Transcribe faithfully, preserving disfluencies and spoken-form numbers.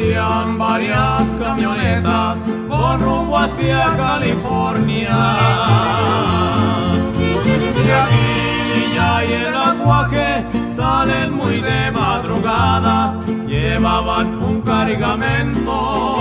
partían varias camionetas con rumbo hacia California. De Aguililla y el Aguaje salen muy de madrugada, llevaban un cargamento